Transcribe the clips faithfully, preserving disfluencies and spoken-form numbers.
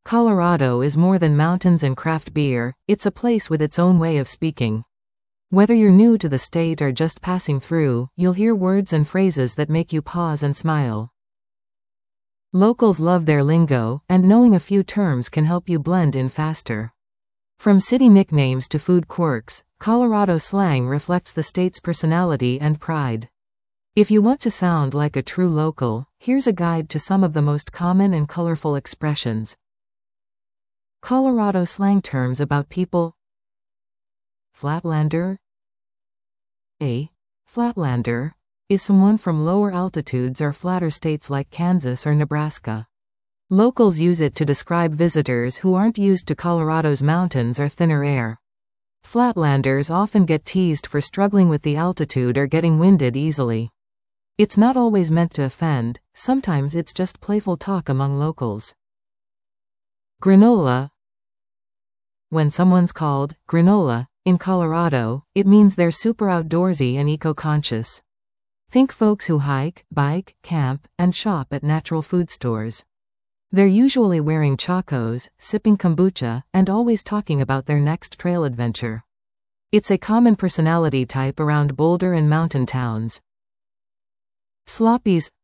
Colorado is more than mountains and craft beer, it's a place with its own way of speaking. Whether you're new to the state or just passing through, you'll hear words and phrases that make you pause and smile. Locals love their lingo, and knowing a few terms can help you blend in faster. From city nicknames to food quirks, Colorado slang reflects the state's personality and pride. If you want to sound like a true local, here's a guide to some of the most common and colorful expressions. Colorado slang terms about people. Flatlander. A flatlander is someone from lower altitudes or flatter states like Kansas or Nebraska. Locals use it to describe visitors who aren't used to Colorado's mountains or thinner air. Flatlanders often get teased for struggling with the altitude or getting winded easily. It's not always meant to offend, sometimes it's just playful talk among locals. Granola. When someone's called granola in Colorado, it means they're super outdoorsy and eco-conscious. Think folks who hike, bike, camp, and shop at natural food stores. They're usually wearing chacos, sipping kombucha, and always talking about their next trail adventure. It's a common personality type around Boulder and mountain towns. Sloppies.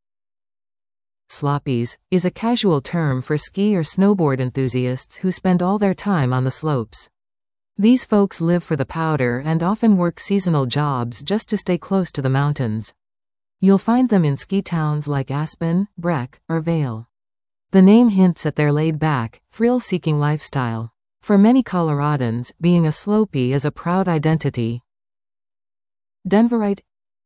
Sloppies is a casual term for ski or snowboard enthusiasts who spend all their time on the slopes. These folks live for the powder and often work seasonal jobs just to stay close to the mountains. You'll find them in ski towns like Aspen, Breck, or Vail. The name hints at their laid-back, thrill-seeking lifestyle. For many Coloradans, being a Sloppy is a proud identity. Denverite.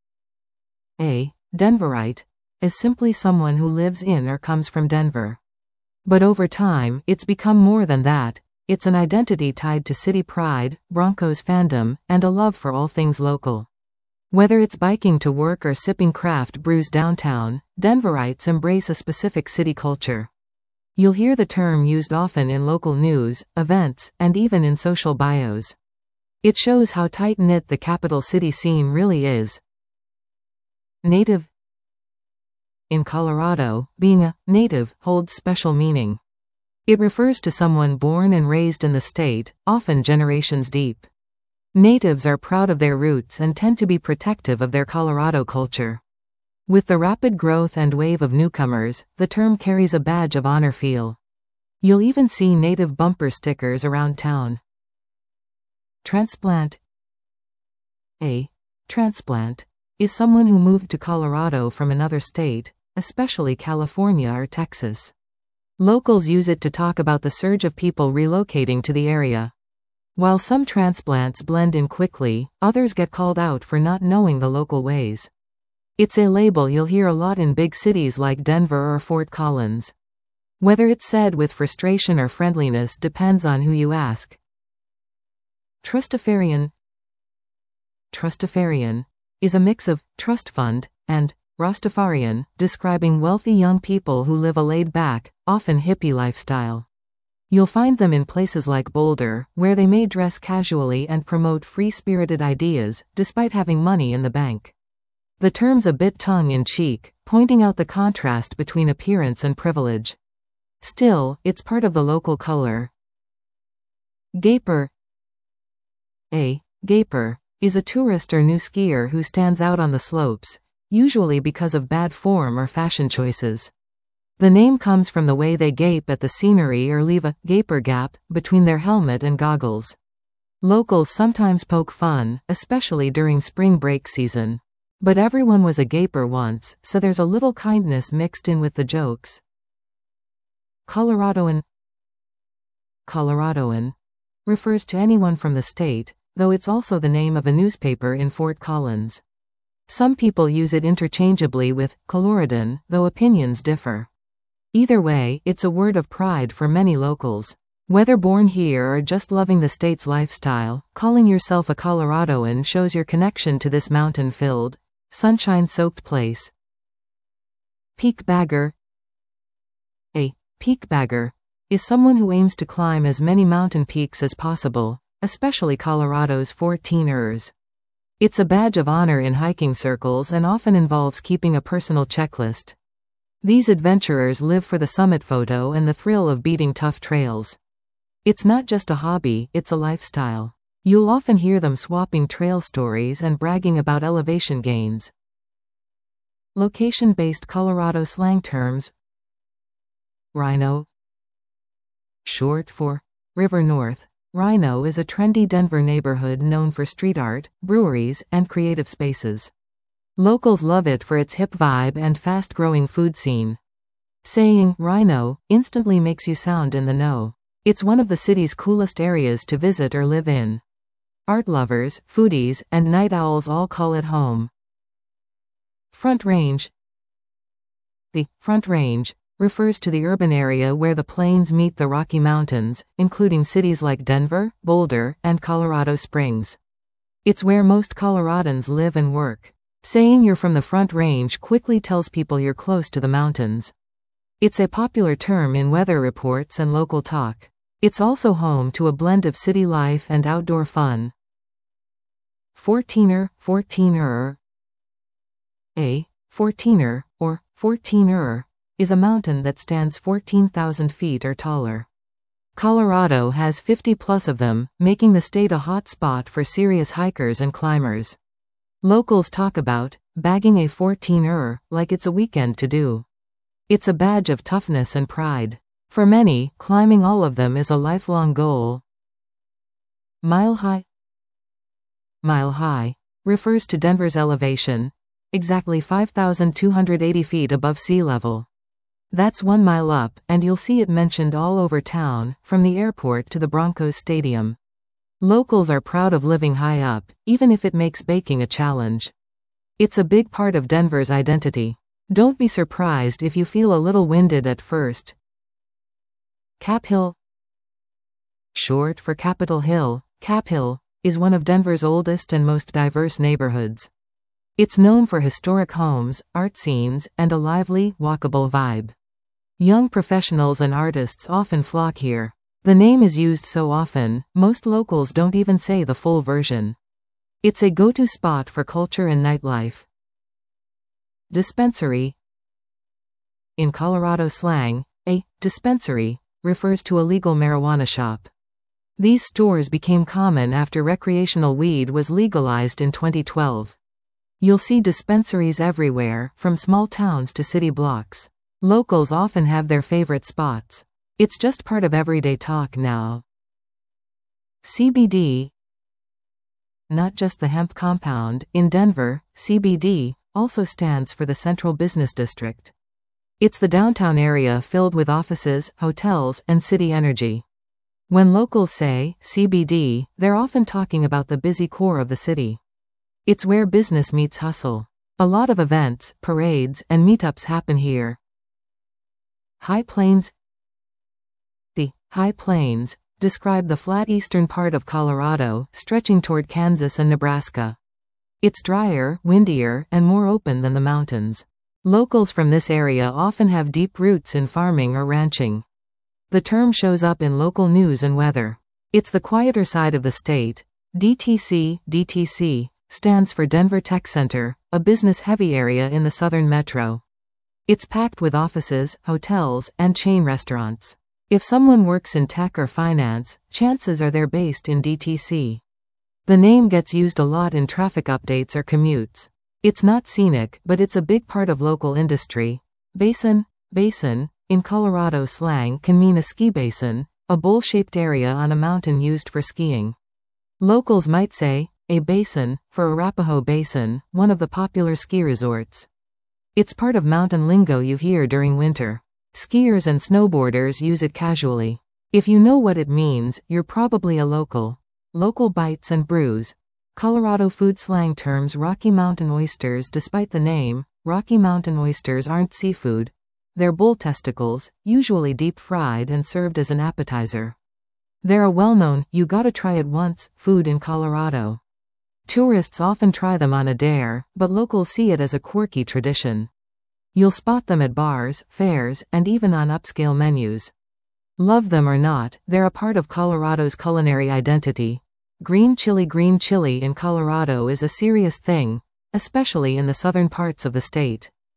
A Denverite is simply someone who lives in or comes from Denver. But over time, it's become more than that. It's an identity tied to city pride, Broncos fandom, and a love for all things local. Whether it's biking to work or sipping craft brews downtown, Denverites embrace a specific city culture. You'll hear the term used often in local news, events, and even in social bios. It shows how tight-knit the capital city scene really is. Native. In Colorado, being a native holds special meaning. It refers to someone born and raised in the state, often generations deep. Natives are proud of their roots and tend to be protective of their Colorado culture. With the rapid growth and wave of newcomers, the term carries a badge of honor feel. You'll even see native bumper stickers around town. Transplant. A transplant is someone who moved to Colorado from another state, especially California or Texas. Locals use it to talk about the surge of people relocating to the area. While some transplants blend in quickly, others get called out for not knowing the local ways. It's a label you'll hear a lot in big cities like Denver or Fort Collins. Whether it's said with frustration or friendliness depends on who you ask. Trustafarian. Trustafarian is a mix of trust fund and Rastafarian, describing wealthy young people who live a laid-back, often hippie lifestyle. You'll find them in places like Boulder, where they may dress casually and promote free-spirited ideas, despite having money in the bank. The term's a bit tongue-in-cheek, pointing out the contrast between appearance and privilege. Still, it's part of the local color. Gaper. A gaper is a tourist or new skier who stands out on the slopes, usually because of bad form or fashion choices. The name comes from the way they gape at the scenery or leave a gaper gap between their helmet and goggles. Locals sometimes poke fun, especially during spring break season. But everyone was a gaper once, so there's a little kindness mixed in with the jokes. Coloradoan. Coloradoan refers to anyone from the state, though it's also the name of a newspaper in Fort Collins. Some people use it interchangeably with Coloradan, though opinions differ. Either way, it's a word of pride for many locals. Whether born here or just loving the state's lifestyle, calling yourself a Coloradoan shows your connection to this mountain-filled, sunshine-soaked place. Peak bagger. A peak bagger is someone who aims to climb as many mountain peaks as possible, especially Colorado's fourteen-ers. It's a badge of honor in hiking circles and often involves keeping a personal checklist. These adventurers live for the summit photo and the thrill of beating tough trails. It's not just a hobby, it's a lifestyle. You'll often hear them swapping trail stories and bragging about elevation gains. Location-based Colorado slang terms. RiNo, short for River North. RiNo is a trendy Denver neighborhood known for street art, breweries, and creative spaces. Locals love it for its hip vibe and fast-growing food scene. Saying RiNo instantly makes you sound in the know. It's one of the city's coolest areas to visit or live in. Art lovers, foodies, and night owls all call it home. Front Range. The Front Range refers to the urban area where the plains meet the Rocky Mountains, including cities like Denver, Boulder, and Colorado Springs. It's where most Coloradans live and work. Saying you're from the Front Range quickly tells people you're close to the mountains. It's a popular term in weather reports and local talk. It's also home to a blend of city life and outdoor fun. fourteener, fourteener. A fourteener, or fourteener, is a mountain that stands fourteen thousand feet or taller. Colorado has fifty plus of them, making the state a hot spot for serious hikers and climbers. Locals talk about bagging a fourteener like it's a weekend to do. It's a badge of toughness and pride. For many, climbing all of them is a lifelong goal. Mile High. Mile High refers to Denver's elevation, exactly five thousand two hundred eighty feet above sea level. That's one mile up, and you'll see it mentioned all over town, from the airport to the Broncos Stadium. Locals are proud of living high up, even if it makes baking a challenge. It's a big part of Denver's identity. Don't be surprised if you feel a little winded at first. Cap Hill. Short for Capitol Hill, Cap Hill is one of Denver's oldest and most diverse neighborhoods. It's known for historic homes, art scenes, and a lively, walkable vibe. Young professionals and artists often flock here. The name is used so often, most locals don't even say the full version. It's a go-to spot for culture and nightlife. Dispensary. In Colorado slang, a dispensary refers to a legal marijuana shop. These stores became common after recreational weed was legalized in twenty twelve. You'll see dispensaries everywhere, from small towns to city blocks. Locals often have their favorite spots. It's just part of everyday talk now. C B D. Not just the hemp compound. In Denver, C B D also stands for the Central Business District. It's the downtown area filled with offices, hotels, and city energy. When locals say C B D, they're often talking about the busy core of the city. It's where business meets hustle. A lot of events, parades, and meetups happen here. High Plains. The High Plains describe the flat eastern part of Colorado, stretching toward Kansas and Nebraska. It's drier, windier, and more open than the mountains. Locals from this area often have deep roots in farming or ranching. The term shows up in local news and weather. It's the quieter side of the state. D T C, D T C, stands for Denver Tech Center, a business-heavy area in the southern metro. It's packed with offices, hotels, and chain restaurants. If someone works in tech or finance, chances are they're based in D T C. The name gets used a lot in traffic updates or commutes. It's not scenic, but it's a big part of local industry. Basin. Basin, in Colorado slang, can mean a ski basin, a bowl-shaped area on a mountain used for skiing. Locals might say, a basin, for Arapahoe Basin, one of the popular ski resorts. It's part of mountain lingo you hear during winter. Skiers and snowboarders use it casually. If you know what it means, you're probably a local. Local bites and brews. Colorado food slang terms. Rocky Mountain oysters. Despite the name, Rocky Mountain oysters aren't seafood. They're bull testicles, usually deep-fried and served as an appetizer. They're a well-known, you gotta try it once, food in Colorado. Tourists often try them on a dare, but locals see it as a quirky tradition. You'll spot them at bars, fairs, and even on upscale menus. Love them or not, they're a part of Colorado's culinary identity. Green chili. Green chili in Colorado is a serious thing, especially in the southern parts of the state.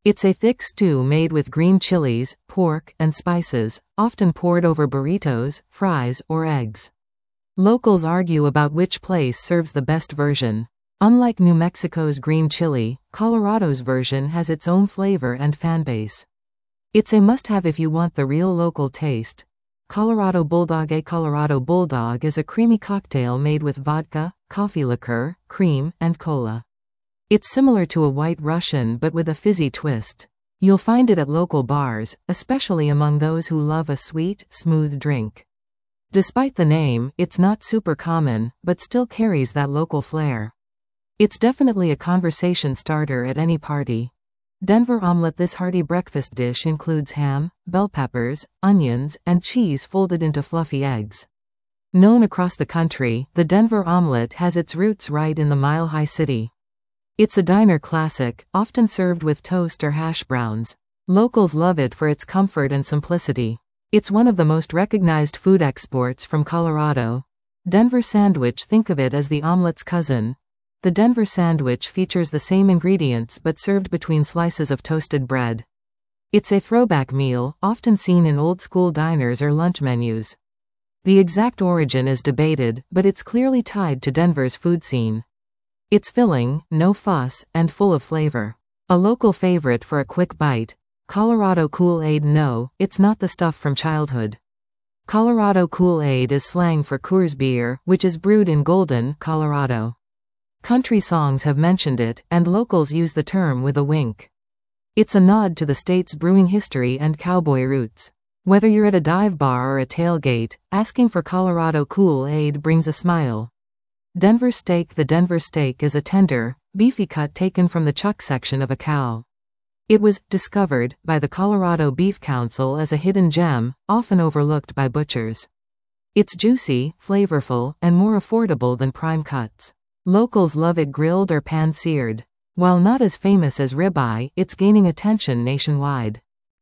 It's a thick stew made with green chilies, pork, and spices, often poured over burritos, fries, or eggs. Locals argue about which place serves the best version. Unlike New Mexico's green chili, Colorado's version has its own flavor and fanbase. It's a must-have if you want the real local taste. Colorado Bulldog. A Colorado Bulldog is a creamy cocktail made with vodka, coffee liqueur, cream, and cola. It's similar to a White Russian but with a fizzy twist. You'll find it at local bars, especially among those who love a sweet, smooth drink. Despite the name, it's not super common, but still carries that local flair. It's definitely a conversation starter at any party. Denver omelet. This hearty breakfast dish includes ham, bell peppers, onions, and cheese folded into fluffy eggs. Known across the country, the Denver omelet has its roots right in the Mile High City. It's a diner classic, often served with toast or hash browns. Locals love it for its comfort and simplicity. It's one of the most recognized food exports from Colorado. Denver sandwich. Think of it as the omelet's cousin. The Denver sandwich features the same ingredients but served between slices of toasted bread. It's a throwback meal, often seen in old-school diners or lunch menus. The exact origin is debated, but it's clearly tied to Denver's food scene. It's filling, no fuss, and full of flavor. A local favorite for a quick bite. Colorado Kool-Aid. No, it's not the stuff from childhood. Colorado Kool-Aid is slang for Coors beer, which is brewed in Golden, Colorado. Country songs have mentioned it, and locals use the term with a wink. It's a nod to the state's brewing history and cowboy roots. Whether you're at a dive bar or a tailgate, asking for Colorado Kool-Aid brings a smile. Denver steak. The Denver steak is a tender, beefy cut taken from the chuck section of a cow. It was discovered by the Colorado Beef Council as a hidden gem, often overlooked by butchers. It's juicy, flavorful, and more affordable than prime cuts. Locals love it grilled or pan-seared. While not as famous as ribeye, it's gaining attention nationwide.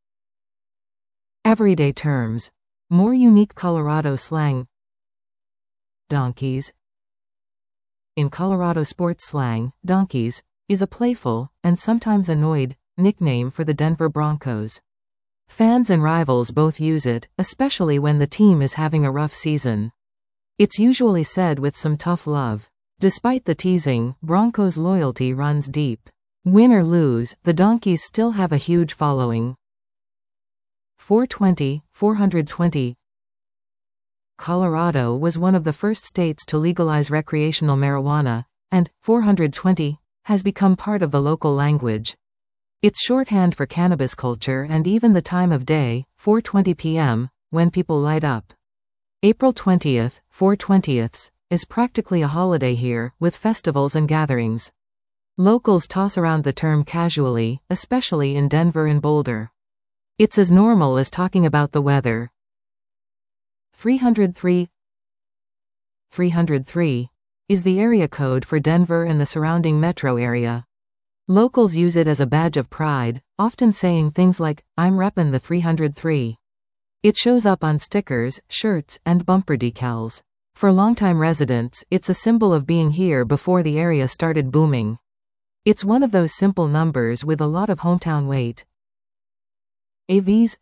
Everyday terms. More unique Colorado slang. Donkeys. In Colorado sports slang, donkeys is a playful, and sometimes annoyed, nickname for the Denver Broncos. Fans and rivals both use it, especially when the team is having a rough season. It's usually said with some tough love. Despite the teasing, Broncos loyalty runs deep. Win or lose, the Donkeys still have a huge following. four twenty, four twenty. Colorado was one of the first states to legalize recreational marijuana, and four twenty has become part of the local language. It's shorthand for cannabis culture and even the time of day, four twenty p m, when people light up. April twentieth, four twentieths, is practically a holiday here, with festivals and gatherings. Locals toss around the term casually, especially in Denver and Boulder. It's as normal as talking about the weather. three oh three three oh three is the area code for Denver and the surrounding metro area. Locals use it as a badge of pride, often saying things like, "I'm reppin' the three oh three." It shows up on stickers, shirts, and bumper decals. For longtime residents, it's a symbol of being here before the area started booming. It's one of those simple numbers with a lot of hometown weight. A Vs,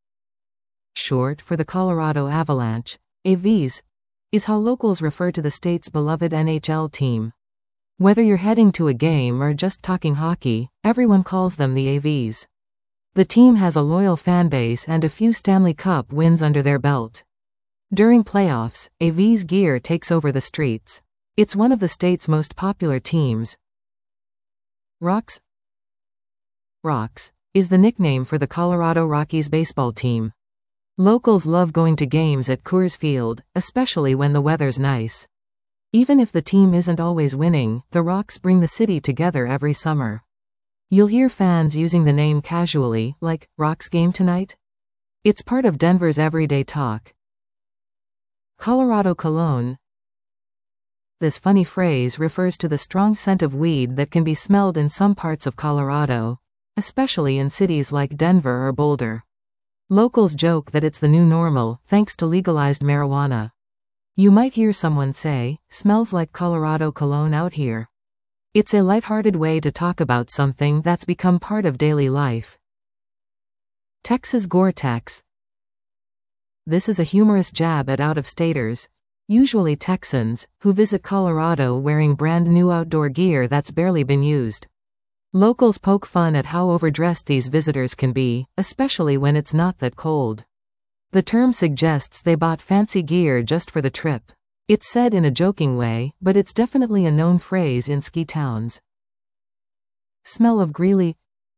short for the Colorado Avalanche, A Vs, is how locals refer to the state's beloved N H L team. Whether you're heading to a game or just talking hockey, everyone calls them the A Vs. The team has a loyal fanbase and a few Stanley Cup wins under their belt. During playoffs, A Vs gear takes over the streets. It's one of the state's most popular teams. Rocks Rocks is the nickname for the Colorado Rockies baseball team. Locals love going to games at Coors Field, especially when the weather's nice. Even if the team isn't always winning, the Rocks bring the city together every summer. You'll hear fans using the name casually, like, "Rocks game tonight?" It's part of Denver's everyday talk. Colorado cologne. This funny phrase refers to the strong scent of weed that can be smelled in some parts of Colorado, especially in cities like Denver or Boulder. Locals joke that it's the new normal, thanks to legalized marijuana. You might hear someone say, "Smells like Colorado cologne out here." It's a lighthearted way to talk about something that's become part of daily life. Texas Gore-Tex. This is a humorous jab at out-of-staters, usually Texans, who visit Colorado wearing brand new outdoor gear that's barely been used. Locals poke fun at how overdressed these visitors can be, especially when it's not that cold. The term suggests they bought fancy gear just for the trip. It's said in a joking way, but it's definitely a known phrase in ski towns. Smell of Greeley.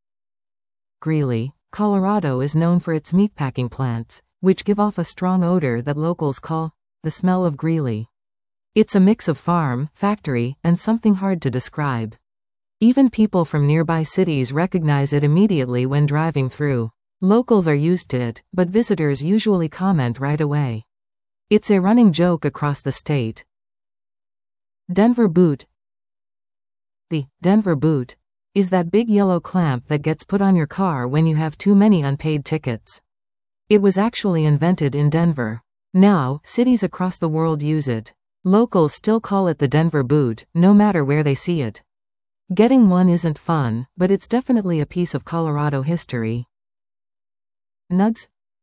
Greeley, Colorado is known for its meatpacking plants, which give off a strong odor that locals call the smell of Greeley. It's a mix of farm, factory, and something hard to describe. Even people from nearby cities recognize it immediately when driving through. Locals are used to it, but visitors usually comment right away. It's a running joke across the state. Denver boot. The Denver boot is that big yellow clamp that gets put on your car when you have too many unpaid tickets. It was actually invented in Denver. Now, cities across the world use it. Locals still call it the Denver boot, no matter where they see it. Getting one isn't fun, but it's definitely a piece of Colorado history. Nugs.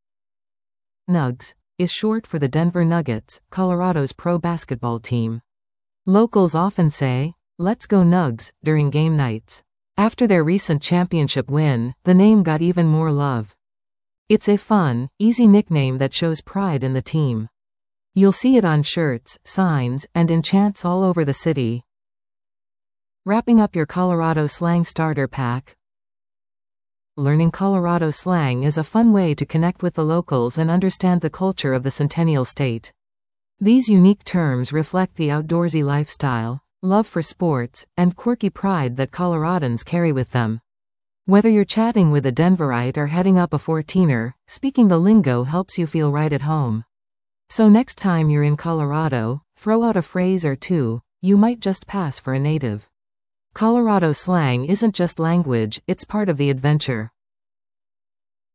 Nugs is short for the Denver Nuggets, Colorado's pro basketball team. Locals often say, "Let's go Nugs," during game nights. After their recent championship win, the name got even more love. It's a fun, easy nickname that shows pride in the team. You'll see it on shirts, signs, and in chants all over the city. Wrapping up your Colorado slang starter pack. Learning Colorado slang is a fun way to connect with the locals and understand the culture of the Centennial State. These unique terms reflect the outdoorsy lifestyle, love for sports, and quirky pride that Coloradans carry with them. Whether you're chatting with a Denverite or heading up a fourteener, speaking the lingo helps you feel right at home. So next time you're in Colorado, throw out a phrase or two, you might just pass for a native. Colorado slang isn't just language, it's part of the adventure.